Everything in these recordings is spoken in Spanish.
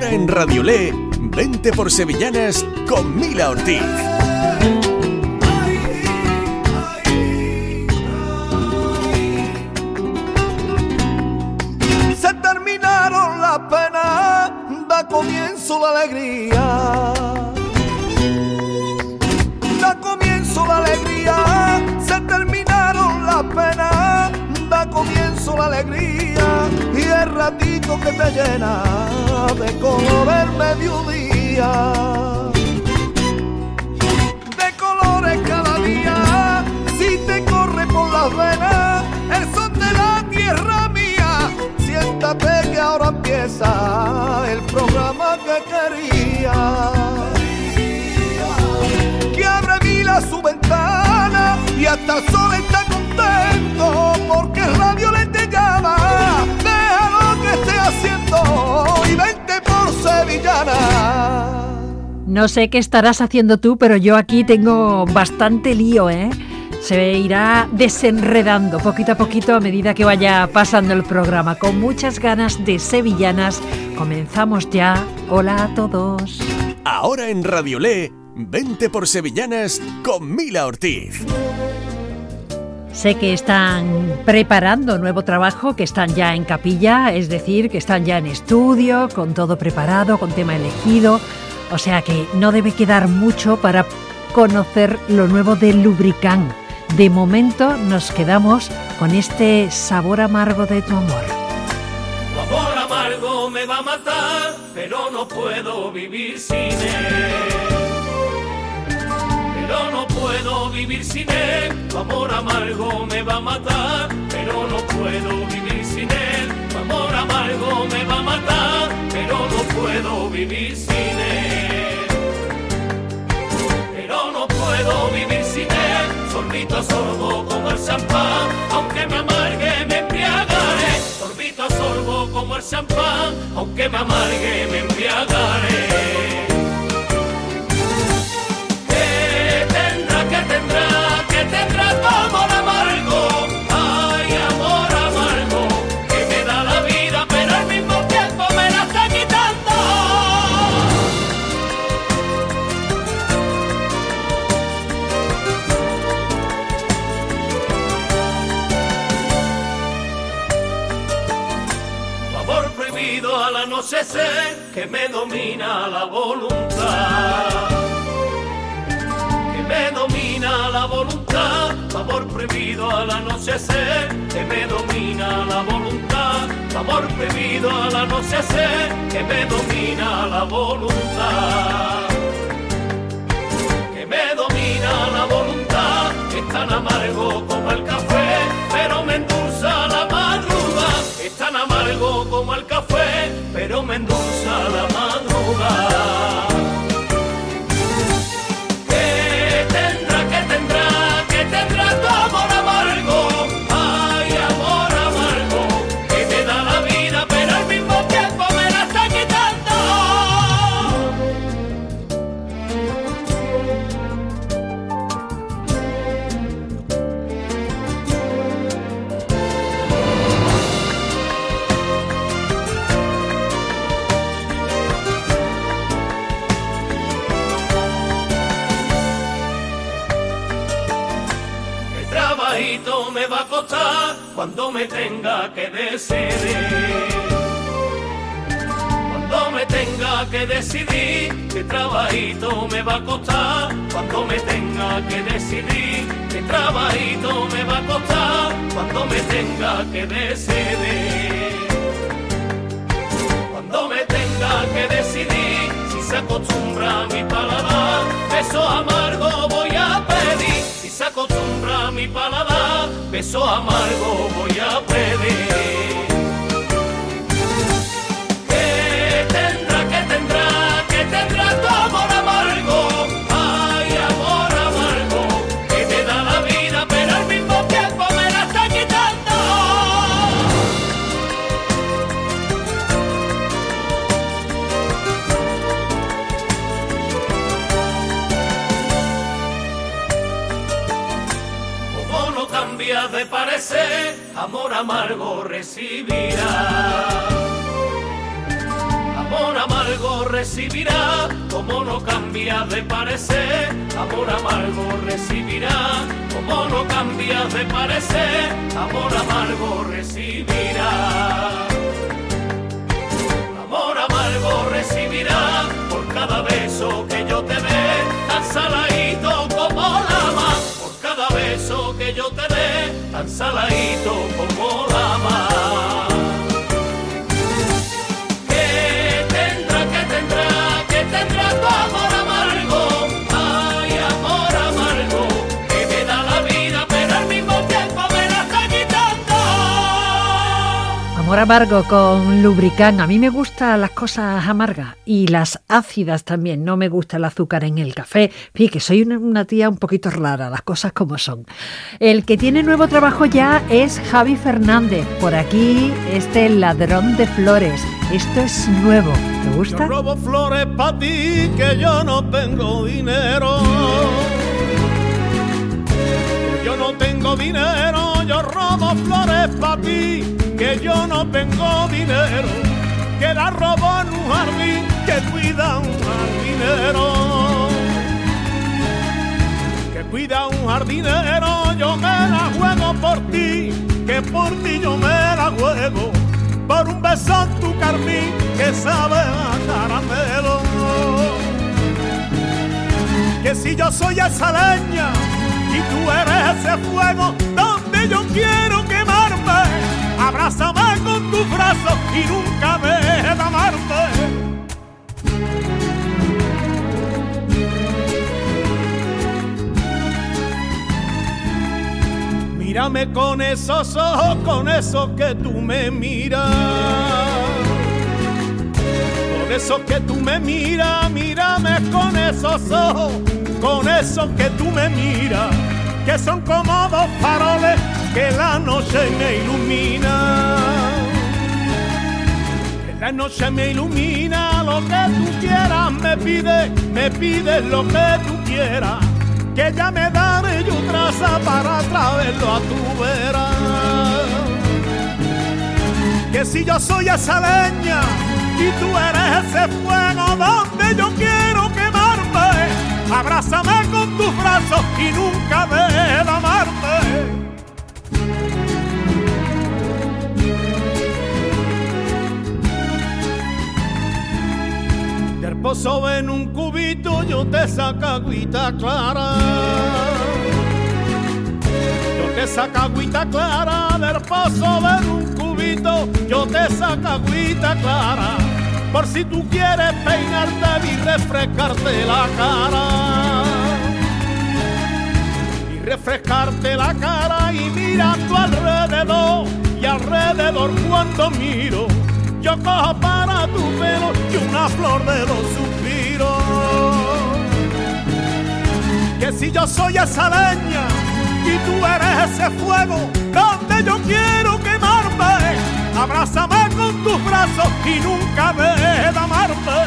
Ahora en Radiolé, vente por Sevillanas con Mila Ortiz. Se terminaron las penas, da comienzo la alegría. Da comienzo la alegría, se terminaron las penas, da comienzo la alegría. Y el ratito que te llena de color el mediodía, de colores cada día, si te corre por las venas el son de la tierra mía. Siéntate que ahora empieza el programa que quería. Que abre Mila su ventana y hasta el sol está contento porque Radio Le te llama. Deja lo que esté haciendo y vente por Sevillana. No sé qué estarás haciendo tú, pero yo aquí tengo bastante lío, ¿eh? Se irá desenredando poquito a poquito a medida que vaya pasando el programa. Con muchas ganas de sevillanas, comenzamos ya. Hola a todos. Ahora en Radiolé, vente por Sevillanas con Mila Ortiz. Sé que están preparando nuevo trabajo, que están ya en capilla, es decir, que están ya en estudio, con todo preparado, con tema elegido. O sea que no debe quedar mucho para conocer lo nuevo de Lubricant. De momento nos quedamos con este sabor amargo de tu amor. Tu amor amargo me va a matar, pero no puedo vivir sin él. Pero no puedo vivir sin él. Tu amor amargo me va a matar, pero no puedo vivir sin él. Tu amor amargo me va a matar, pero no puedo vivir sin él. Pero no puedo vivir sin él. Sorbito a sorbo como el champán, aunque me amargue me embriagaré. Sorbito a sorbo como el champán, aunque me amargue me embriagaré. Que tendrá tu amor amargo. Ay, amor amargo, que me da la vida, pero al mismo tiempo me la está quitando. Tu amor prohibido al anochecer, que me domina la voluntad. Me domina la voluntad, tu amor prohibido al anochecer, que me domina la voluntad, tu amor prohibido al anochecer, que me domina la voluntad, que me domina la voluntad, es tan amargo como el café, pero me endulza la madrugada, es tan amargo como el café, pero me endulza la madrugada. Que tendrá tu amor amargo. Ay, amor amargo, que me da la vida, pero al mismo tiempo me la está quitando. Me va a costar cuando me tenga que decidir. Cuando me tenga que decidir, qué trabajito me va a costar. Cuando me tenga que decidir, qué trabajito me va a costar. Cuando me tenga que decidir. Cuando me tenga que decidir, si se acostumbra a mi paladar, beso amargo voy a pedir. Si se acostumbra a mi paladar, beso amargo voy a pedir. Que tendrá tu amor amargo. Ay, amor amargo, que me da la vida, pero al mismo tiempo me la está quitando. Como no cambias de parecer, amor amargo recibirás. Amor amargo recibirá, como no cambia de parecer, amor amargo recibirá, como no cambia de parecer, amor amargo recibirá. Amor amargo recibirá por cada beso que yo te dé, tan saladito como la mar, por cada beso que yo te dé, tan saladito como la mar. ¿Qué tendrá tu amor amargo? Ay, amor amargo, que me da la vida, pero al mismo tiempo me la está quitando. Amor amargo con Lubricant. A mí me gustan las cosas amargas y las ácidas también. No me gusta el azúcar en el café. Fíjate, soy una tía un poquito rara, las cosas como son. El que tiene nuevo trabajo ya es Javi Fernández. Por aquí, Ladrón de Flores. Esto es nuevo. ¿Te gusta? Yo robo flores pa' ti, que yo no tengo dinero. Yo no tengo dinero, yo robo flores pa' ti, que yo no tengo dinero. Que la robo en un jardín que cuida un jardinero. Que cuida un jardinero, yo me la juego por ti, que por ti yo me la juego. Por un beso en tu carmín que sabe a caramelo. Que si yo soy esa leña y tú eres ese fuego donde yo quiero quemarme, abrázame con tus brazos y nunca dejes de amarme. Mírame con esos ojos, con esos que tú me miras. Con esos que tú me miras, mírame con esos ojos, con esos que tú me miras, que son como dos faroles que la noche me ilumina. Que la noche me ilumina, lo que tú quieras me pides lo que tú quieras. Que ya me daré yo traza para traerlo a tu vera. Que si yo soy esa leña y tú eres ese fuego donde yo quiero quemarme, abrázame con tus brazos y nunca dejes de amarme. Del pozo en un cubito yo te saco agüita clara. Yo te saco agüita clara, del pozo en un cubito yo te saco agüita clara. Por si tú quieres peinarte y refrescarte la cara. Y refrescarte la cara y mira a tu alrededor. Y alrededor cuando miro, yo cojo para tu pelo y una flor de los suspiros. Que si yo soy esa leña y tú eres ese fuego donde yo quiero quemarme, abrázame con tus brazos y nunca dejes de amarme.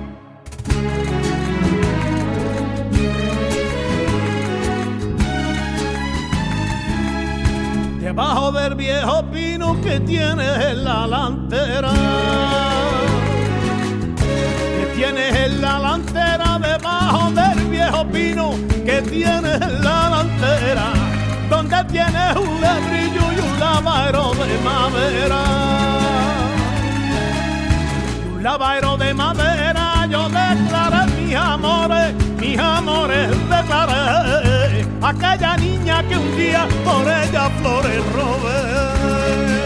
Debajo del viejo pino que tienes en la lantera, que tienes en la lantera, debajo del viejo pino que tienes en la lantera, donde tienes un lebrillo y un lavadero de madera. Y un lavadero de madera yo declaré mis amores declaré. Aquella niña que un día por ella flores robé.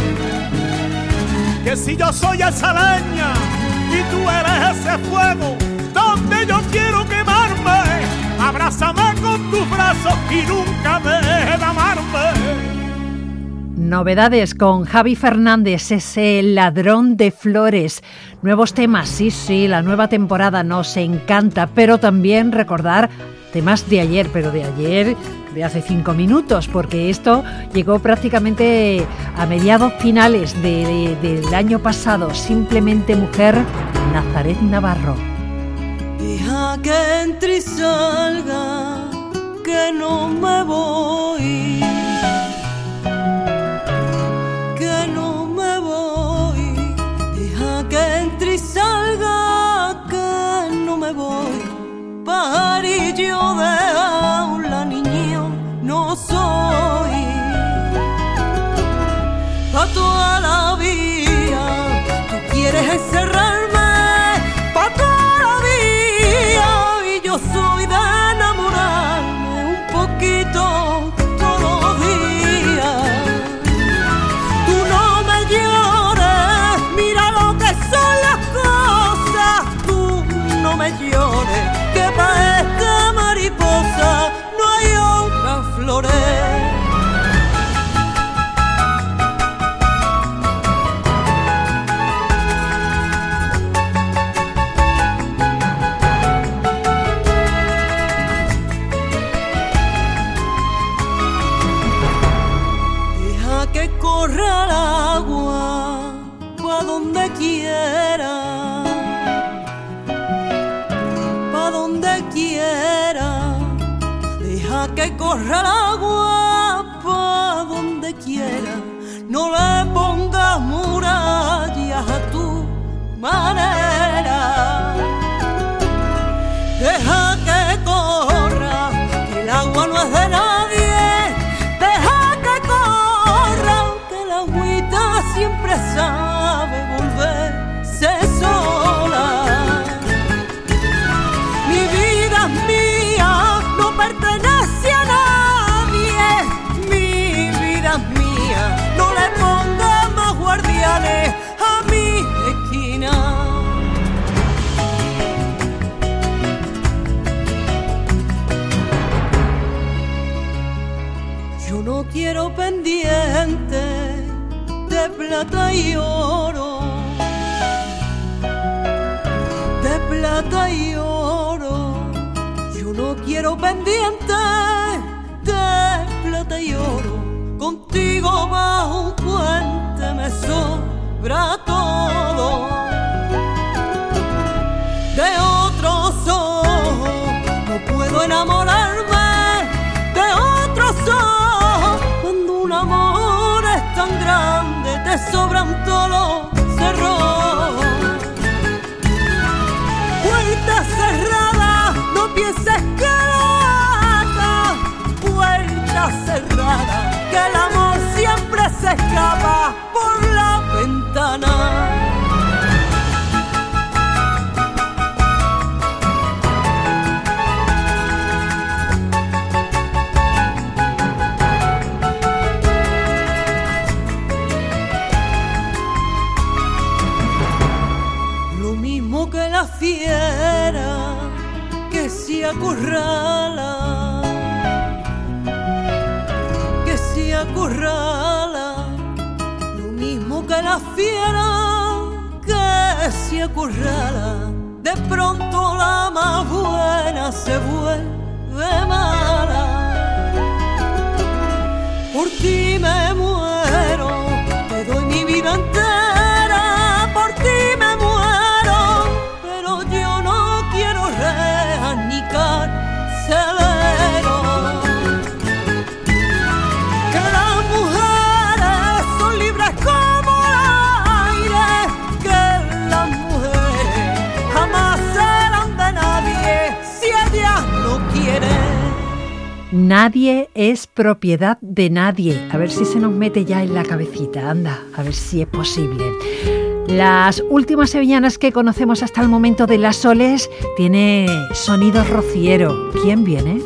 Que si yo soy esa leña y tú eres ese fuego donde yo quiero quemarme, abrázame con tus brazos y nunca dejes de amarme. Novedades con Javi Fernández, ese Ladrón de Flores. Nuevos temas, sí, la nueva temporada nos encanta, pero también recordar temas de ayer, pero de ayer, de hace 5 minutos, porque esto llegó prácticamente a mediados finales del año pasado. Simplemente Mujer, Nazaret Navarro. Deja que entre y salga, que no me voy, que no me voy. Deja que entre y salga, corre el agua pa' donde quiera, no le pongas murallas a tu manera. Deja que corra, que el agua no es de nadie. Deja que corra, que la agüita siempre sabe volverse sola. Mi vida es mía, no pertenece a nadie. Mi vida es mía, no le ponga más guardianes a mi esquina. Yo no quiero pendientes de plata y oro, de plata y oro. Yo no quiero pendientes de plata y oro. Contigo bajo un puente me sobra todo. De otros ojos no puedo enamorarme, de otros ojos. Cuando un amor es tan grande te sobran todos los cerros. Puerta cerrada, no pienses que la ata. Puerta cerrada, que el amor siempre se escapa por la ventana. Lo mismo que la fiera que se acorrala, que se acorrala. Lo mismo que la fiera que se acorrala. De pronto la más buena se vuelve mala. Por ti me muero, te doy mi vida entera. Por ti me muero, pero yo no quiero rejas ni carcelero. Que las mujeres son libres como el aire, que las mujeres jamás serán de nadie si ellas no quieren. Nadie es propiedad de nadie. A ver si se nos mete ya en la cabecita. Anda, a ver si es posible. Las últimas sevillanas que conocemos hasta el momento de Las Soles tiene sonido rociero. ¿Quién viene?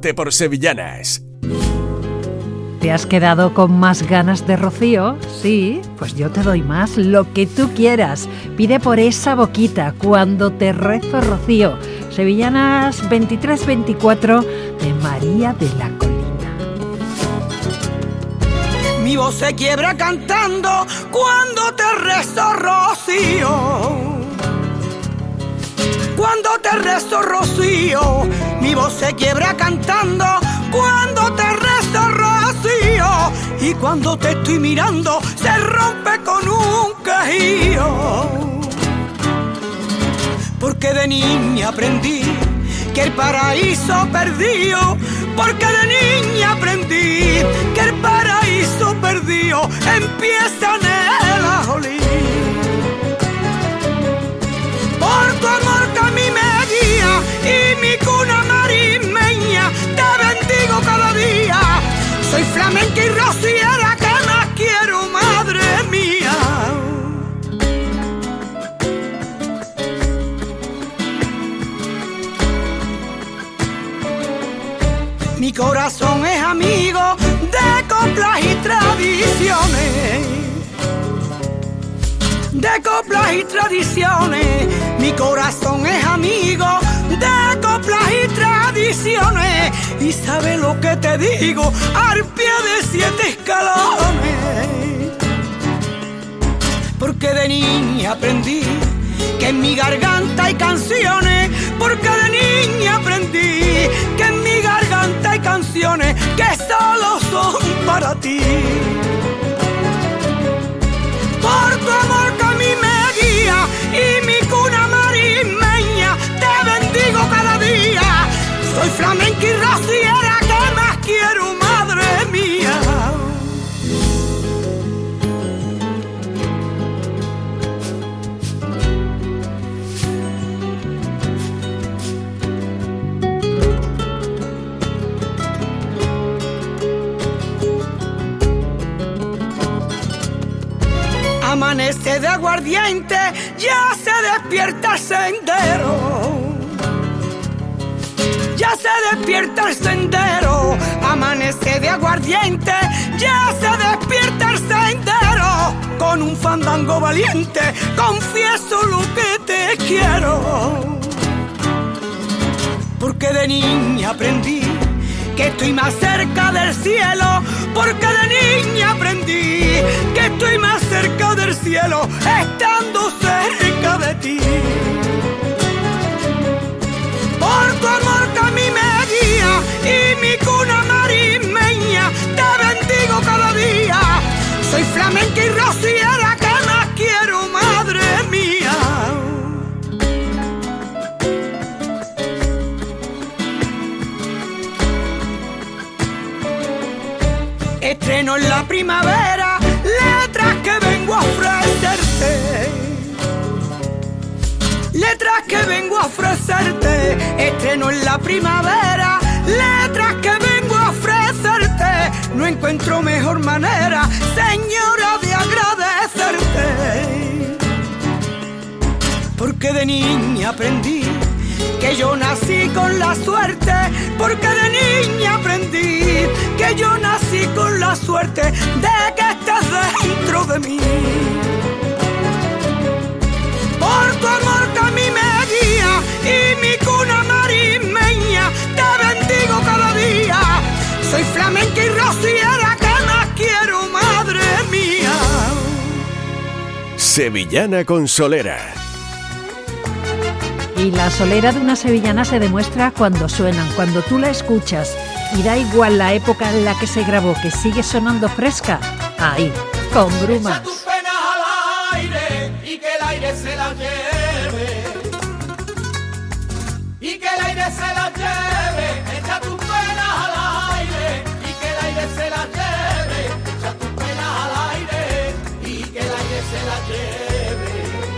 Vente por Sevillanas. ¿Te has quedado con más ganas de Rocío? Sí, pues yo te doy más, lo que tú quieras. Pide por esa boquita, Cuando te rezo Rocío. Sevillanas 23-24 de María de la Colina. Mi voz se quiebra cantando cuando te rezo Rocío. Cuando te rezo Rocío, mi voz se quiebra cantando cuando te rezo Rocío, y cuando te estoy mirando se rompe con un quejío. Porque de niña aprendí que el paraíso perdido, porque de niña aprendí que el paraíso perdido empieza en el ajolí. Por tu amor que a mí me guía y mi cuna marimeña, te bendigo cada día. Soy flamenca y rociera, que más quiero, madre mía. Mi corazón es amigo de coplas y tradiciones, de coplas y tradiciones. Mi corazón es amigo de coplas y tradiciones, y sabe lo que te digo al pie de 7 escalones. Porque de niña aprendí que en mi garganta hay canciones, porque de niña aprendí que en mi garganta hay canciones que solo son para ti. Por tu amor que a mí me guía y mi cuna marimeña, te bendigo cada día. Soy flamenca y rociera, que más quiero, madre mía. Amanece de aguardiente, ya se despierta el sendero. Ya se despierta el sendero. Amanece de aguardiente, ya se despierta el sendero. Con un fandango valiente, confieso lo que te quiero. Porque de niña aprendí que estoy más cerca del cielo, porque de niña aprendí que estoy más cerca del cielo estando cerca de ti. Por tu amor que a mí me guía y mi cuna marimeña, te bendigo cada día. Soy flamenca y rociera, que más quiero, madre mía. Estreno en la primavera letras que vengo a ofrecerte, letras que vengo a ofrecerte. Estreno en la primavera letras que vengo a ofrecerte. No encuentro mejor manera, señora, de agradecerte. Porque de niña aprendí que yo nací con la suerte, porque de niña aprendí que yo nací con la suerte de que estés dentro de mí. Por tu amor que a mí me guía y mi cuna marimeña, te bendigo cada día. Soy flamenca y rociera, que más quiero, madre mía. Sevillana con solera. Y la solera de una sevillana se demuestra cuando suenan, cuando tú la escuchas. Y da igual la época en la que se grabó, que sigue sonando fresca. Ahí, con Brumas. Echa tus penas al aire y que el aire se las lleve. Y que el aire se las lleve. Echa tus penas al aire y que el aire se las lleve. Echa tus penas al aire y que el aire se las lleve.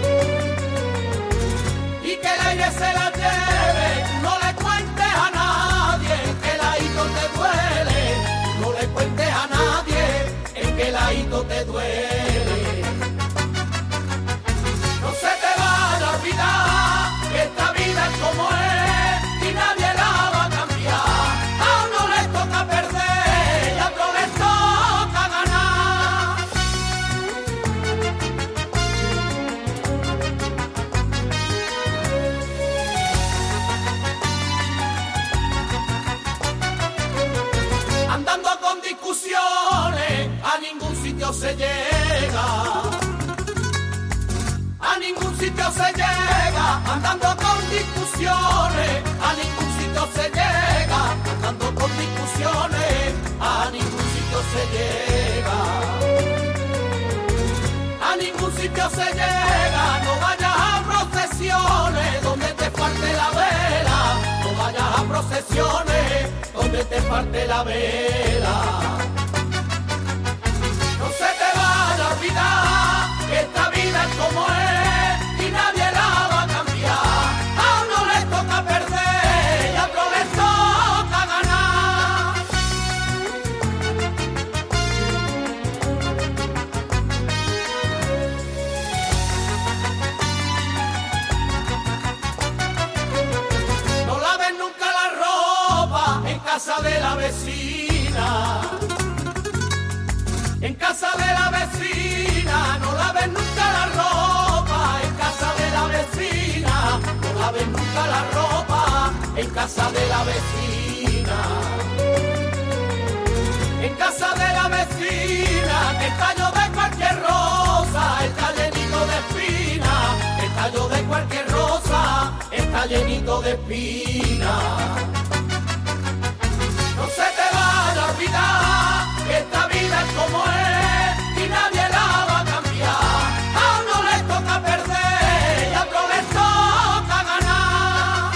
Y que el aire se las lleve. No le cuentes a nadie que el ahito te duele. No le cuentes a nadie que el ahito te duele. No se te vaya a olvidar que esta vida es como es y nadie la va a cambiar. se llega, a ningún sitio se llega andando con discusiones, a ningún sitio se llega andando con discusiones, a ningún sitio se llega, a ningún sitio se llega, no vayas a procesiones donde te falte la vela, no vayas a procesiones donde te falte la vela. No se te vaya a olvidar que esta vida es como es y nadie la va a cambiar. A uno le toca perder y a otro le toca ganar. No laves nunca la ropa en casa de la vecina. En casa de la vecina, no laves nunca la ropa. En casa de la vecina, no laves nunca la ropa. En casa de la vecina. En casa de la vecina, que el tallo de cualquier rosa está llenito de espinas. El tallo de cualquier rosa está llenito de espinas. No se te vaya a olvidar que esta vida es como es y nadie la va a cambiar. A uno le toca perder y a otro le toca ganar.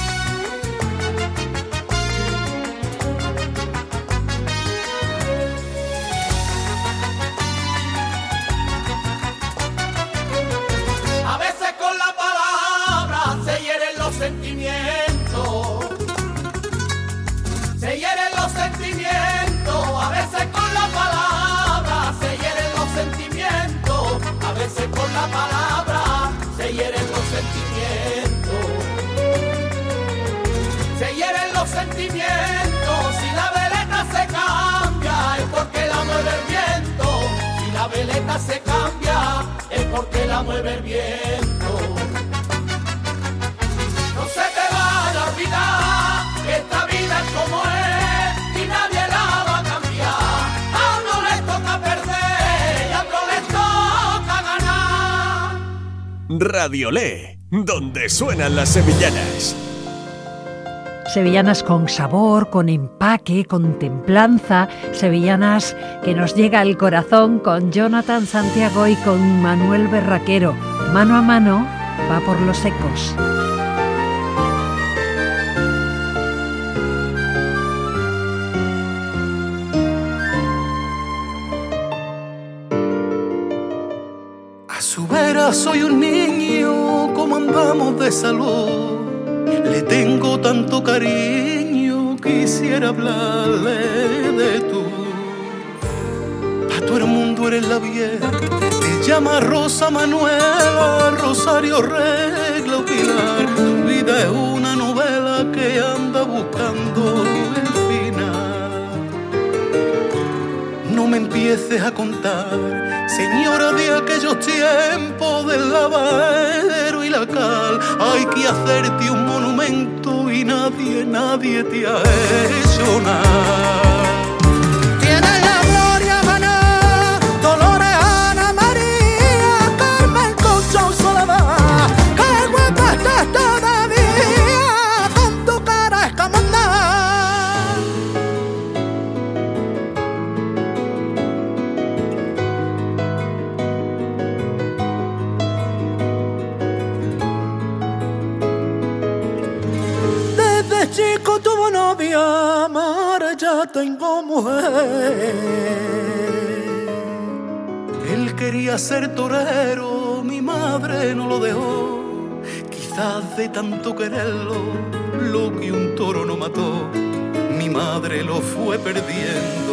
A veces con la palabra se hieren los sentimientos. Se hieren los sentimientos, a veces con la palabra se hieren los sentimientos, a veces con la palabra se hieren los sentimientos. Se hieren los sentimientos, si la veleta se cambia es porque la mueve el viento. Si la veleta se cambia es porque la mueve el viento. No se te vaya a olvidar que esta vida es como es y nadie la va a cambiar. A uno le toca perder y a otro le toca ganar. Radiolé, donde suenan las sevillanas. Sevillanas con sabor, con empaque, con templanza, sevillanas que nos llega al corazón con Jonathan Santiago y con Manuel Berraquero. Mano a mano va por los ecos. A su vera soy un niño, como andamos de salud. Le tengo tanto cariño, quisiera hablarle de tú. Pa' todo el mundo eres la vieja, te llama Rosa Manuela, Rosario Regla o Pilar. Tu vida es una novela que anda buscando el final. No me empieces a contar, señora, de aquellos tiempos del lavadero y la cal. Hay que hacerte un monumento y nadie te ha hecho nada. Tienes la Gloria, Maná, Dolores, Ana María, Carmen, Concha, Soledad. ¡Qué guapa estás todavía! Con tu cara escamandada. Desde chico tuvo novia, ahora ya tengo mujer. Él quería ser torero, mi madre no lo dejó. Quizás de tanto quererlo, lo que un toro no mató, mi madre lo fue perdiendo.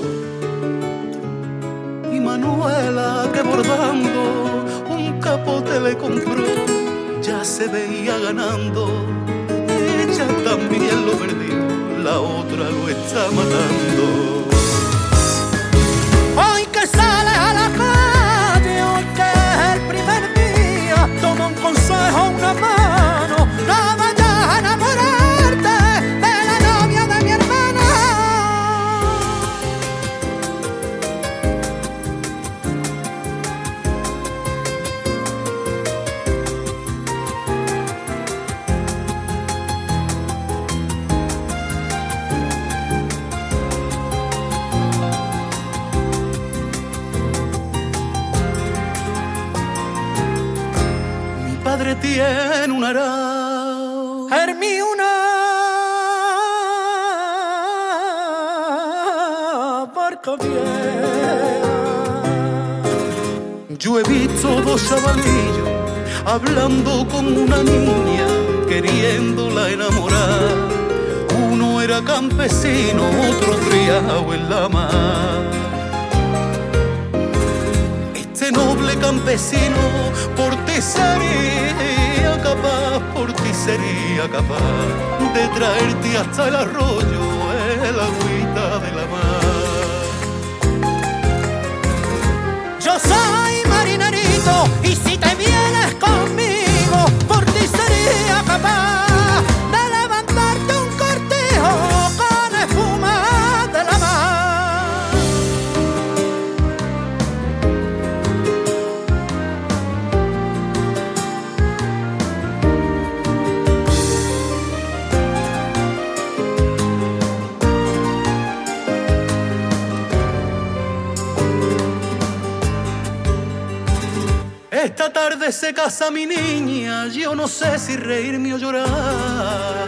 Y Manuela, que bordando un capote le compró, ya se veía ganando. Ella también lo perdió, la otra lo está matando. Hoy que sales a la calle, hoy que es el primer día, toma un consejo, una mano, no vayas a enamorarte de la novia de mi hermana. me tiene un arao. Hermí una barca vieja. Yo he visto dos chavalillos hablando con una niña, queriéndola enamorar. Uno era campesino, otro criado en la mar. Este noble campesino por ti sería capaz de traerte hasta el arroyo, el agüita de la mar. Yo soy marinerito y si te vienes conmigo, por ti sería capaz de levantarte un cortijo con espuma de la mar. Esta tarde se casa mi niña, yo no sé si reírme o llorar.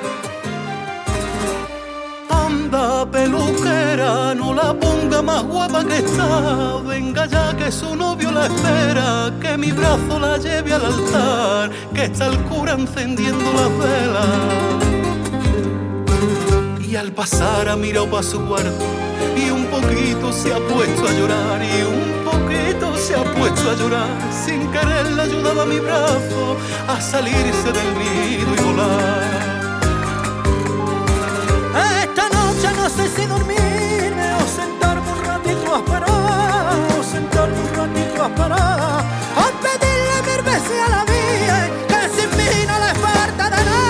Anda, peluquera, no la ponga más guapa que está. Venga ya que su novio la espera, que mi brazo la lleve al altar, que está el cura encendiendo las velas. Y al pasar ha mirado pa' su cuarto y un poquito se ha puesto a llorar, y un poquito se ha puesto a llorar. Sin querer le ayudaba mi brazo a salirse del nido y volar. Esta noche no sé si dormirme o sentarme un ratito a esperar, o sentarme un ratito a esperar, o pedirle mil veces a la vida que sin mí no le falta de nada.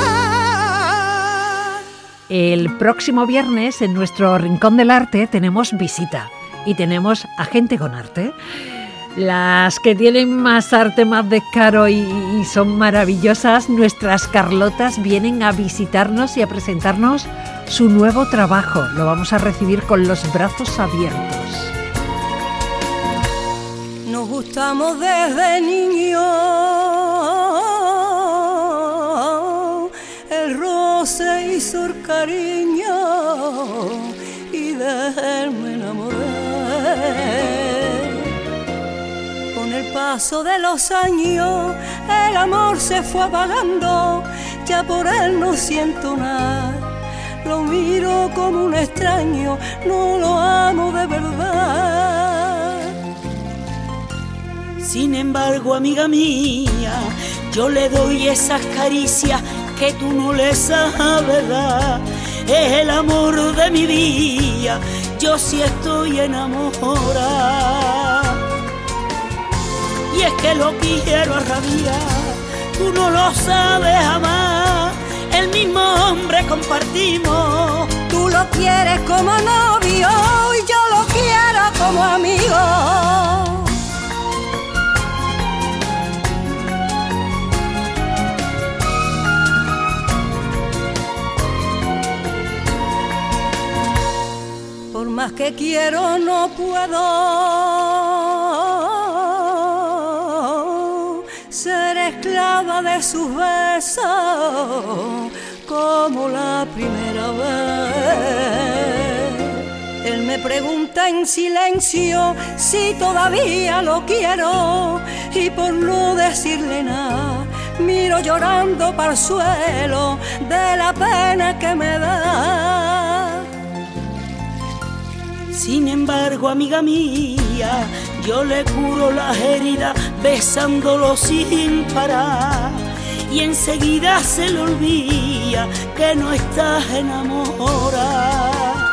El próximo viernes en nuestro Rincón del Arte tenemos visita y tenemos a gente con arte. Las que tienen más arte, más descaro y son maravillosas, nuestras Carlotas vienen a visitarnos y a presentarnos su nuevo trabajo. Lo vamos a recibir con los brazos abiertos. Nos gustamos desde niños, el roce hizo el cariño y de él me enamoré. Con el paso de los años el amor se fue apagando, ya por él no siento nada. Lo miro como un extraño, no lo amo de verdad. Sin embargo, amiga mía, yo le doy esas caricias que tú no le sabes dar. Es el amor de mi vida, yo sí estoy enamorada. Y es que lo quiero a rabiar, tú no lo sabes jamás. El mismo hombre compartimos. Tú lo quieres como novio y yo lo quiero como amigo. Por más que quiero no puedo ser esclava de sus besos como la primera vez. Él me pregunta en silencio si todavía lo quiero, y por no decirle nada miro llorando para el suelo de la pena que me da. Sin embargo, amiga mía, yo le curo las heridas besándolo sin parar, y enseguida se le olvida que no estás enamorada.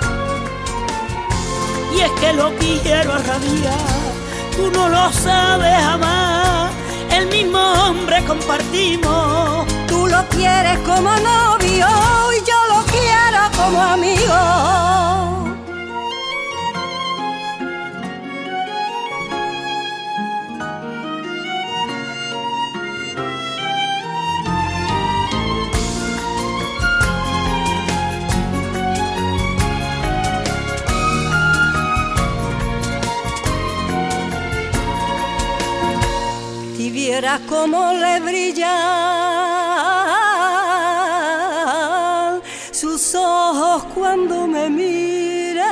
Y es que lo quiero a rabiar, tú no lo sabes jamás. El mismo hombre compartimos. Tú lo quieres como novio y yo lo quiero como amigo. vieras cómo le brillan sus ojos cuando me miran,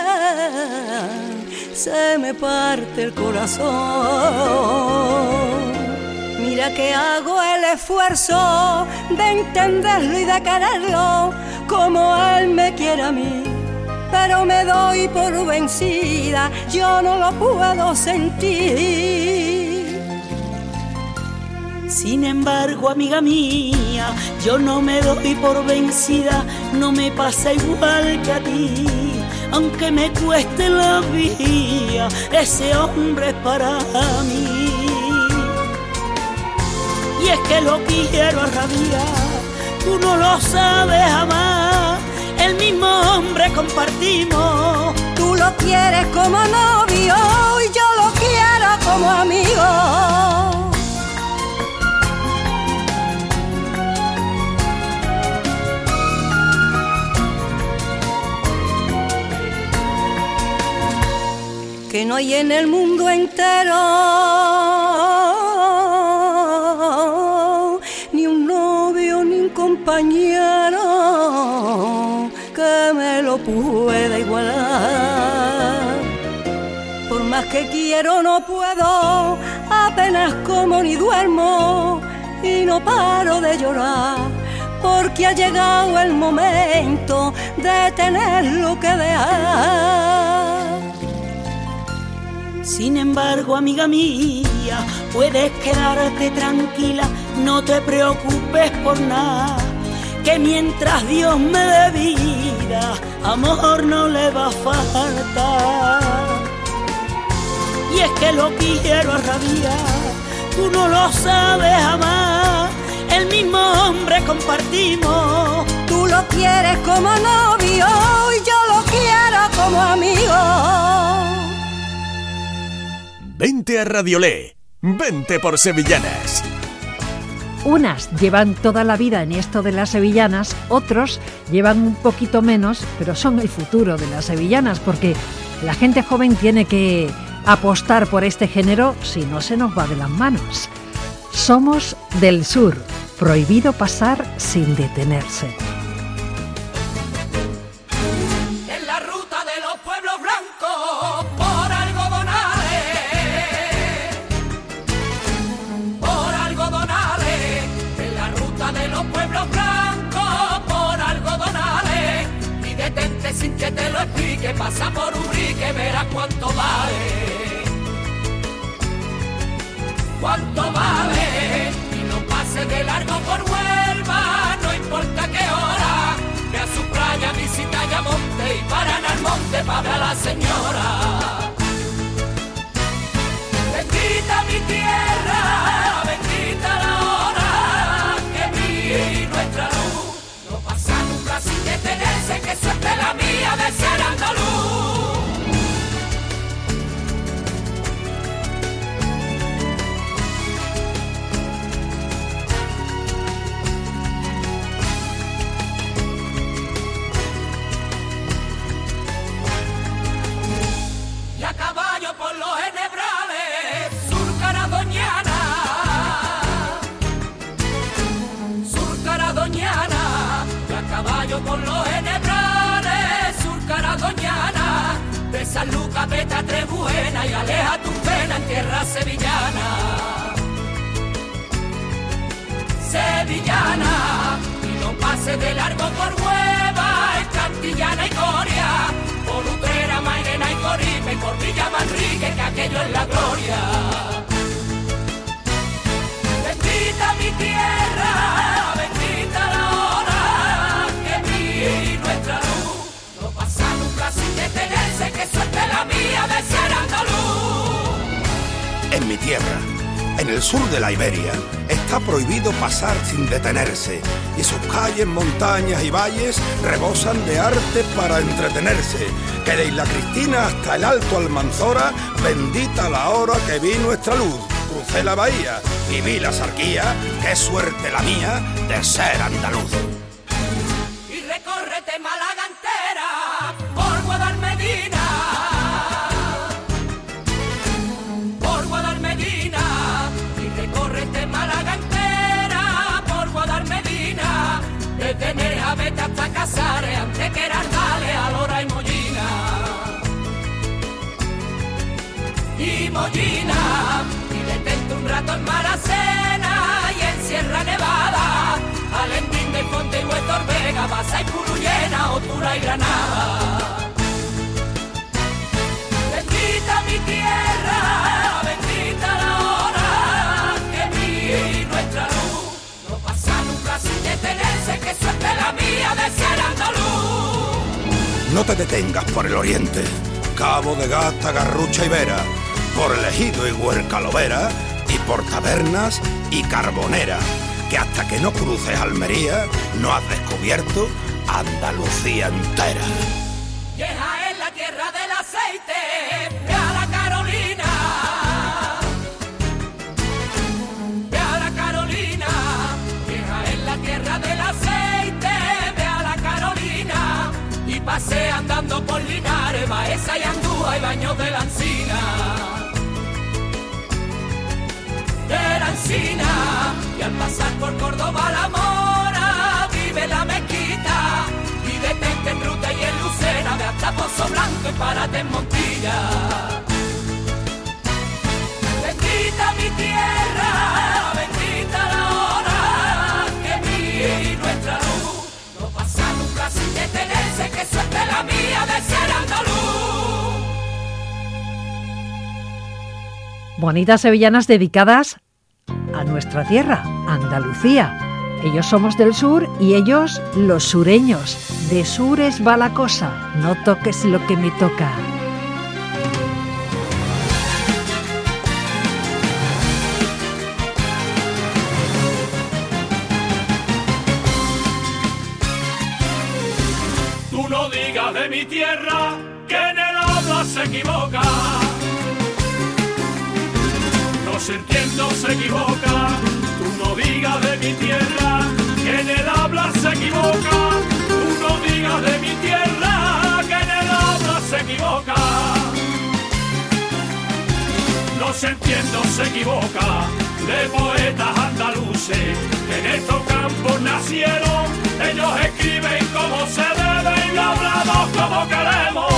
se me parte el corazón. Mira que hago el esfuerzo de entenderlo y de quererlo como él me quiere a mí, pero me doy por vencida, yo no lo puedo sentir. Sin embargo, amiga mía, yo no me doy por vencida, no me pasa igual que a ti. Aunque me cueste la vida, ese hombre es para mí. Y es que lo quiero a rabiar, tú no lo sabes jamás. El mismo hombre compartimos, tú lo quieres como novio y yo lo quiero como amigo. Que no hay en el mundo entero ni un novio ni un compañero que me lo pueda igualar. Por más que quiero no puedo, apenas como ni duermo y no paro de llorar, porque ha llegado el momento de tenerlo que dejar. Sin embargo, amiga mía, puedes quedarte tranquila, no te preocupes por nada, que mientras Dios me dé vida, amor no le va a faltar. Y es que lo quiero a rabiar, tú no lo sabes jamás. El mismo hombre compartimos, tú lo quieres como novio y yo lo quiero como amigo. Vente a Radiolé, vente por sevillanas. Unas llevan toda la vida en esto de las sevillanas, otros llevan un poquito menos, pero son el futuro de las sevillanas, porque la gente joven tiene que apostar por este género si no se nos va de las manos. Somos del sur, prohibido pasar sin detenerse. En la ruta de los pueblos blancos, por algodonales, en la ruta de los pueblos blancos, por algodonales, y detente sin que te lo explique, pasa por Ubrique, verás cuánto vale. ¿Cuánto vale? Y no pase de largo por Huelva, no importa qué hora. Ve a su playa, visita Ayamonte y paran al monte para ver a la señora. Bendita mi tierra, bendita la hora que vi nuestra luz. No pasa nunca sin detenerse, que suerte la mía de ser andaluz. Por los enhebrales, surcara doñana, y a caballo por los enhebrales, surcara doñana, de San Lucas vete a Trebuena y aleja tu pena en tierra sevillana. Sevillana, y no pase de largo por Hueva, Cantillana y Coria, por Utrera, Mairena y Coripe, por Villa Manrique, que aquello es la gloria. Bendita mi tierra, bendita la hora que vi nuestra luz. No pasa nunca sin detenerse, que suerte la mía de ser andaluz. En mi tierra, en el sur de la Iberia, está prohibido pasar sin detenerse, y sus calles, montañas y valles rebosan de arte para entretenerse. Que de Isla Cristina hasta el Alto Almanzora, bendita la hora que vi nuestra luz. Crucé la bahía y vi la Sarquía, qué suerte la mía de ser andaluz. Y recórrete Málaga entera, por Guadalmedina, por Guadalmedina, y recórrete Málaga Casares, antes que era Ardales, Alhora y Mollina. Y Mollina, y detente un rato en Maracena y en Sierra Nevada, Alendín del Ponte y Huestor Vega, Baza y Purullena, Otura y Granada. Bendita mi tierra, bendita la hora que vi nuestra luz. No pasa nunca sin detenerse, que suerte la mía de ser andaluz. No te detengas por el oriente, Cabo de Gata, Garrucha y Vera, por el Ejido y Huerca Lovera, y por Tabernas y Carbonera, que hasta que no cruces Almería no has descubierto Andalucía entera. Vieja es la tierra del aceite, ve a la Carolina. Ve a la Carolina, vieja es la tierra del aceite, ve a la Carolina. Y pasea andando por Linares, Baeza y Andúa y Baños de la Encina. De la Encina, y al pasar por Córdoba la Mora, vive la mezquita. Y detente en Ruta y en Lucena, ve hasta Pozo Blanco y párate en Montilla. Bendita mi tierra, bendita la hora que vi nuestra luz. No pasa nunca sin detenerse, que suerte la mía de ser andaluz. Bonitas sevillanas dedicadas a nuestra tierra, Andalucía. Ellos somos del sur y ellos los sureños. De sures va la cosa, no toques lo que me toca. Tú no digas de mi tierra que en el habla se equivoca. No se entiende o se equivoca. Tú no digas de mi tierra que en el habla se equivoca. Tú no digas de mi tierra que en el habla se equivoca. No se entiende o se equivoca de poetas andaluces que en estos campos nacieron. Ellos escriben como se debe y lo hablamos como queremos.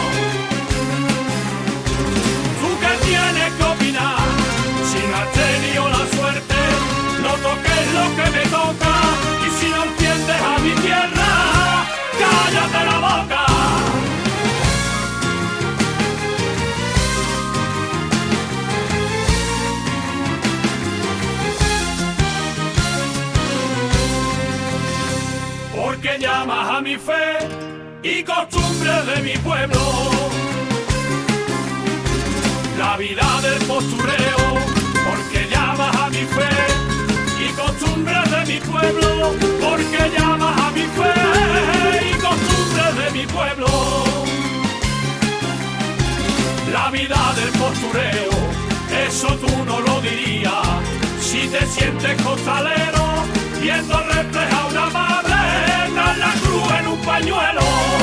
Tú que tienes que opinar, si no has tenido la suerte, no toques lo que me toca. Y si no entiendes a mi tierra, cállate la boca. Porque llamas a mi fe y costumbres de mi pueblo. La vida del postureo, porque llamas a mi fe y costumbres de mi pueblo, porque llamas a mi fe y costumbres de mi pueblo. La vida del postureo, eso tú no lo dirías si te sientes costalero viendo reflejar una madre tras la cruz en un pañuelo.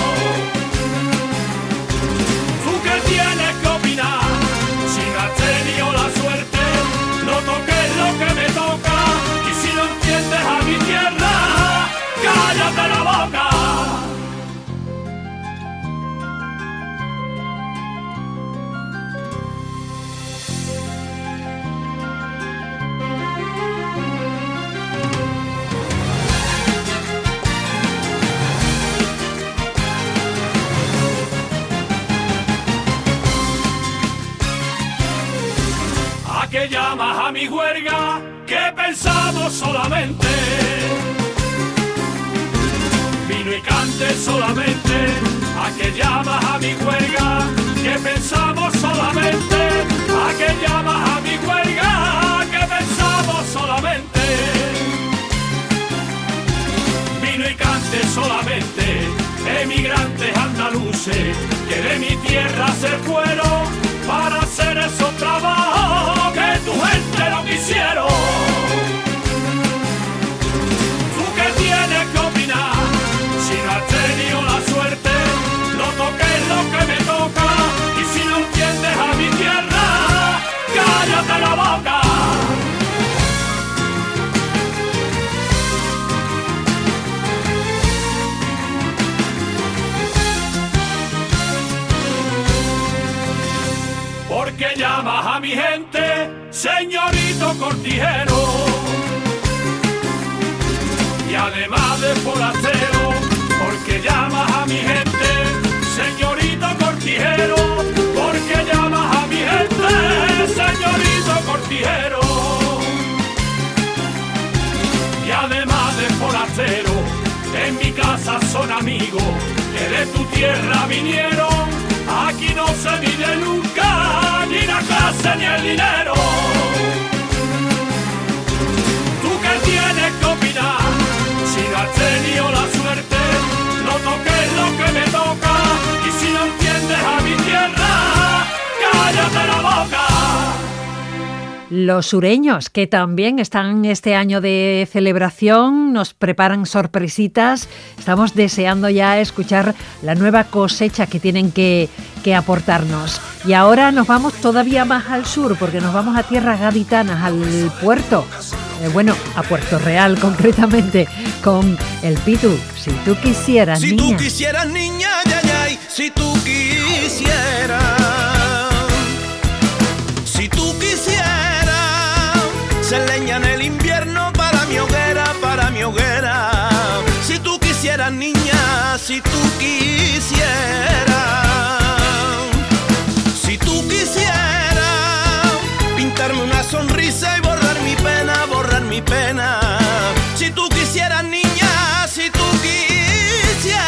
Tú que tienes que opinar, si no has tenido la suerte, no toques lo que me toca. Y si no entiendes a mi tierra, cállate la boca. Que llamas a mi huelga, que pensamos solamente vino y cante solamente. A que llamas a mi huelga, que pensamos solamente. A que llamas a mi huelga, que pensamos solamente. Vino y cante solamente. Emigrantes andaluces que de mi tierra se fueron para hacer esos trabajos que tu gente no quisieron. Tú que tienes que opinar, si no has tenido la suerte, no toques lo que me toca. Y si no entiendes a mi tierra, cállate la boca. gente, señorito cortijero. Y además de forastero, porque llamas a mi gente, señorito cortijero, porque llamas a mi gente, señorito cortijero. Y además de forastero, en mi casa son amigos, que de tu tierra vinieron, aquí no se mide nunca, ni la clase ni el dinero. ¿Tú qué tienes que opinar? Si no has tenido la suerte, no toques lo que me toca, y si no entiendes a mi tierra, cállate la boca. Los sureños, que también están este año de celebración, nos preparan sorpresitas. Estamos deseando ya escuchar la nueva cosecha que tienen que aportarnos. Y ahora nos vamos todavía más al sur, porque nos vamos a tierras gaditanas, al puerto. A Puerto Real concretamente, con el Pitu. Si tú quisieras, si niña. Si tú quisieras, niña, yayay, si tú quisieras. Si tú quisieras, ser leña en el invierno para mi hoguera, para mi hoguera. Si tú quisieras, niña, si tú quisieras. Si tú quisieras, pintarme una sonrisa y borrar mi pena, borrar mi pena. Si tú quisieras, niña, si tú quisieras,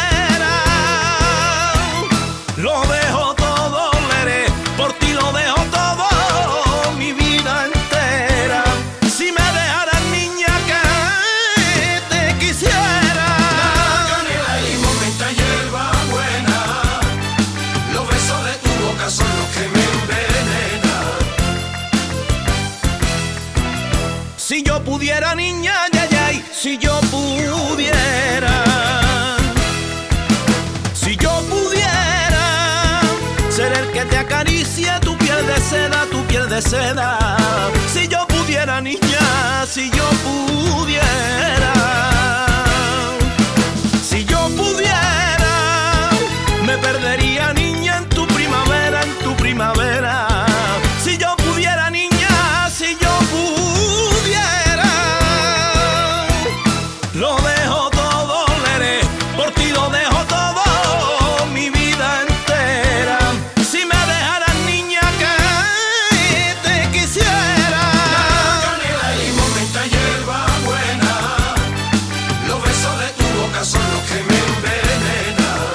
lo dejo todo, leré, por ti lo dejo todo, mi vida entera. Si me dejaras, niña, que te quisiera. Canela y momenta hierba buena, los besos de tu boca son los que me envenenan. Si yo pudiera, niña, yayay, si yo pudiera. Si yo pudiera ser el que te acaricia tu piel de seda, tu piel de seda. Si yo pudiera, niña, si yo pudiera. Si yo pudiera, me perdería, niña, en tu primavera, en tu primavera. Si yo pudiera, niña, si yo pudiera, lo dejo todo, leré, por ti lo dejo todo, mi vida entera. Si me dejaras, niña, que te quisiera. Canela y momenta hierba buena, los besos de tu boca son los que me envenenan.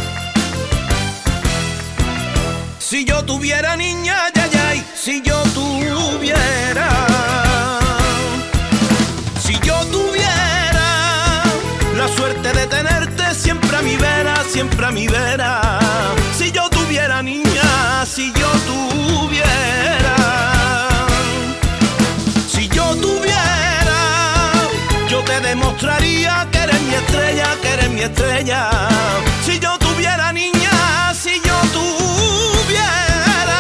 Si yo tuviera, niña, yayay, si yo tuviera. Si yo tuviera la suerte de tenerte siempre a mi vera, siempre a mi vera. Si yo tuviera, niña, si yo tuviera. Si yo tuviera, yo te demostraría que eres mi estrella, que eres mi estrella. Si yo tuviera, niña, si yo tuviera,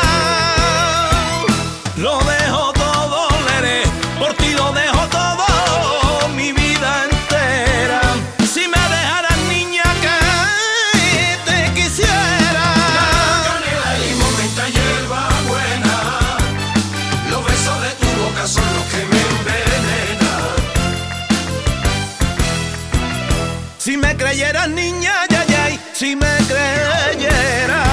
lo dejo todo, leré, por ti lo dejo todo, mi vida entera. Si me dejaras, niña, que te quisiera. Canela y momenta hierba buena, los besos de tu boca son los que me envenenan. Si me creyeras, niña, yayay, si me creyeras.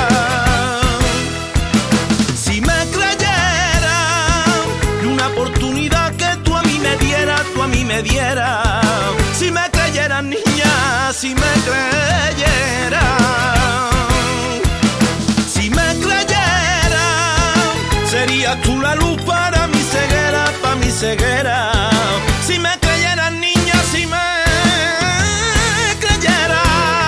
Si me creyeras, y una oportunidad que tú a mí me dieras, tú a mí me dieras. Si me creyeras, niña, si me creyeras. Si me creyeras, serías tú la luz para mi ceguera, para mi ceguera. Si me creyeras, niña, si me creyeras,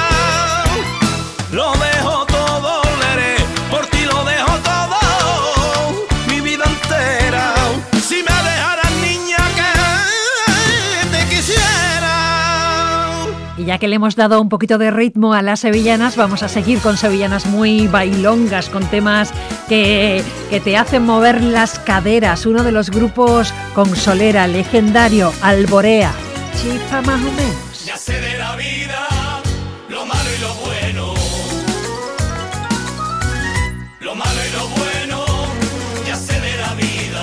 lo dejo todo, leré, por ti lo dejo todo, mi vida entera. Si me dejaras, niña, que te quisiera. Y ya que le hemos dado un poquito de ritmo a las sevillanas, vamos a seguir con sevillanas muy bailongas, con temas que te hacen mover las caderas. Uno de los grupos con solera legendario, Alborea. Chifa más o menos. Ya sé de la vida lo malo y lo bueno. Lo malo y lo bueno, ya sé de la vida.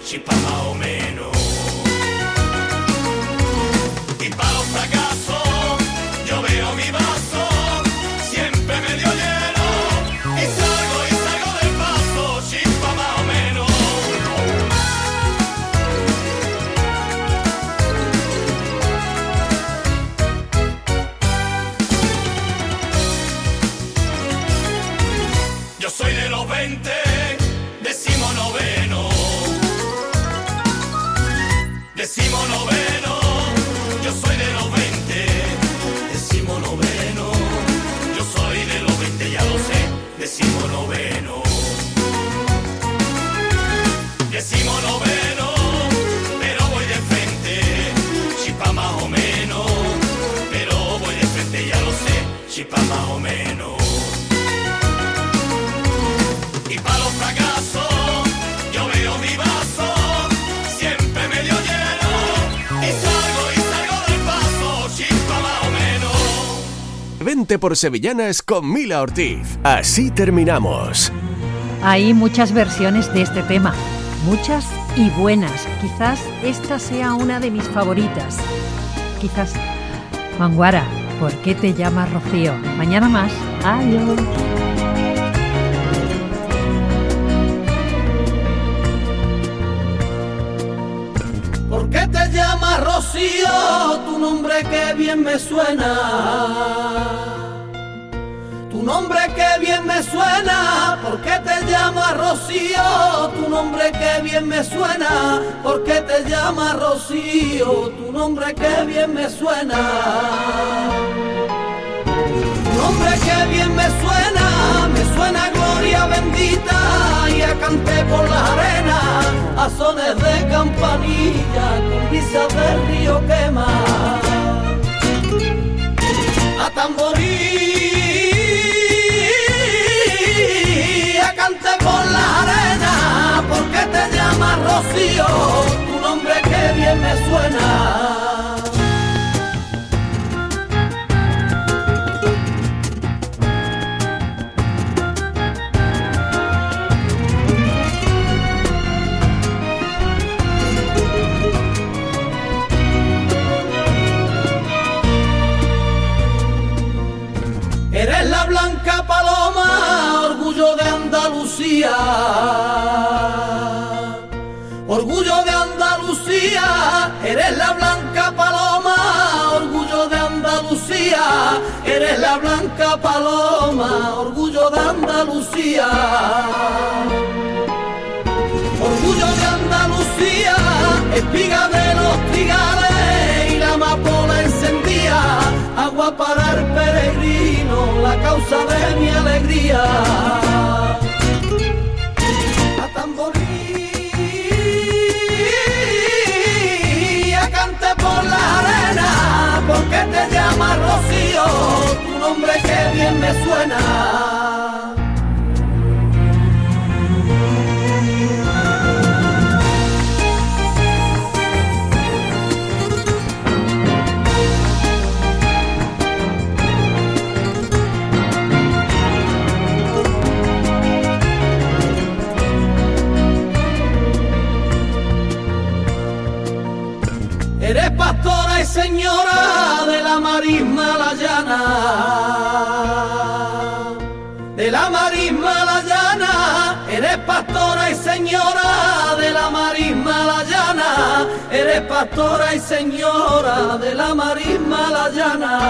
chispa más o menos. Y para los fracasos, yo veo mi vaso siempre medio lleno. Y salgo del paso, chispa más o menos. Yo soy de los 20, decimonoveno. Decimonoveno, yo soy de los 20. Decimonoveno, yo soy de los 20, ya lo sé. Decimonoveno. Decimonoveno, pero voy de frente. Chispa más o menos, pero voy de frente, ya lo sé. Chispa más o menos. Y para los fracasos, yo veo mi vaso siempre medio lleno. Y salgo del paso, chispa más o menos. Vente por Sevillanas con Mila Ortiz. Así terminamos. Hay muchas versiones de este tema, muchas y buenas. Quizás esta sea una de mis favoritas. Quizás. Manguara, ¿por qué te llamas Rocío? Mañana más. Adiós. ¿Por qué te llamas Rocío? Tu nombre que bien me suena. Tu nombre que bien me suena. ¿Por qué te llamas Rocío? Tu nombre que bien me suena. ¿Por qué te llamas Rocío? Tu nombre que bien me suena. Tu nombre que bien me suena gloria bendita. Y a canté por las arenas, a sones de campanilla, con brisa del río quema. A tamborí, a canté por las arenas. ¿Por qué te llamas Rocío? Tu nombre que bien me suena. Eres la blanca paloma, orgullo de Andalucía. Orgullo de Andalucía, eres la blanca paloma, orgullo de Andalucía. Eres la blanca paloma, orgullo de Andalucía. Orgullo de Andalucía, espiga de los trigales y la amapola encendía. Agua para el peregrino, la causa de mi alegría. A tamborí, a cante por la arena. ¿Por qué te llamas Rocío? Tu nombre que bien me suena. Eres pastora y señora de la marisma la llana. De la marisma la llana. Eres pastora y señora de la marisma la llana. Eres pastora y señora de la marisma la llana.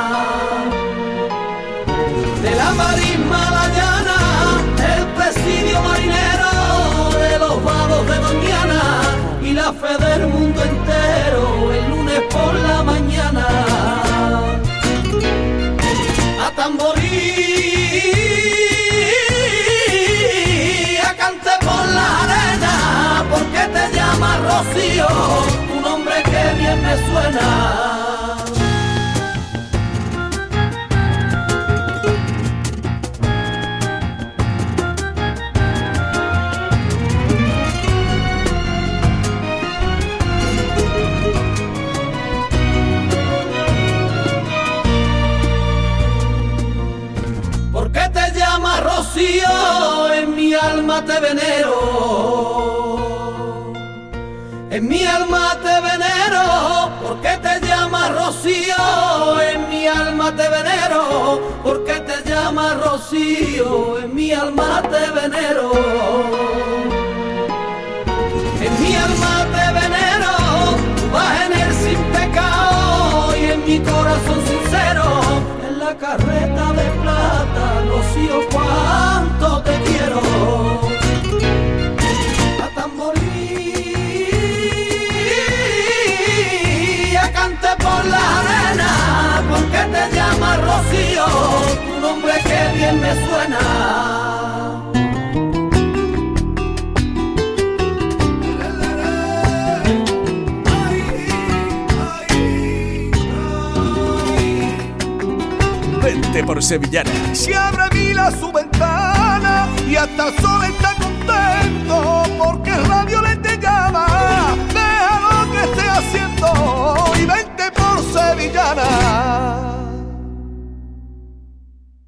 De la marisma la llana, el presidio marinero de los vados de Doñana y la fe del mundo entero el lunes por la mañana. A tamborí, a cante por la arena. ¿Por qué te llamas Rocío? Tu nombre que bien me suena. Rocío, en mi alma te venero. En mi alma te venero, porque te llamas Rocío. En mi alma te venero, porque te llamas Rocío. En mi alma te venero. En mi alma te venero, tú vas en él sin pecado. Y en mi corazón sincero, en la carreta de plata, Rocío, cuánto te quiero. A tamborilla cante por la arena, porque te llamas Rocío, tu nombre que bien me suena. Vente por Sevillana. Se abre a mí su ventana y hasta el sol está